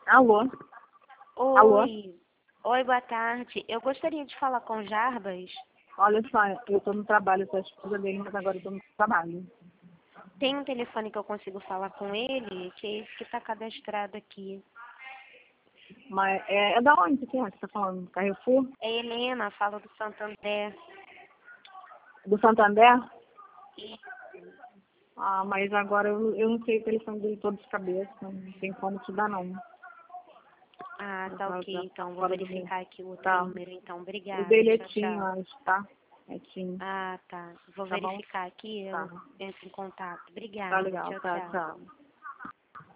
Alô? Alô? Oi. Oi, boa tarde. Eu gostaria de falar com o Jarbas. Olha só, eu tô no trabalho, eu sou a esposa dele, mas agora eu tô no trabalho. Tem um telefone que eu consigo falar com ele, que é esse que está cadastrado aqui. Mas é da onde que é que você tá falando? Carrefour? É Helena, fala do Santander. Do Santander? E- Ah, mas agora eu não sei o telefone dele todo de cabeça, não tem como te dar não. Ah, tá ok. Então, vou Fora do meu. verificar aqui o outro Tá. número. Então, O obrigada. dele é Tchau, Tim, eu tchau. acho, tá? É Tim. Ah, tá. Vou Tá bom? verificar aqui, Tá. eu entro em contato. Tá Obrigada. legal, Tchau, tá, tchau. tchau.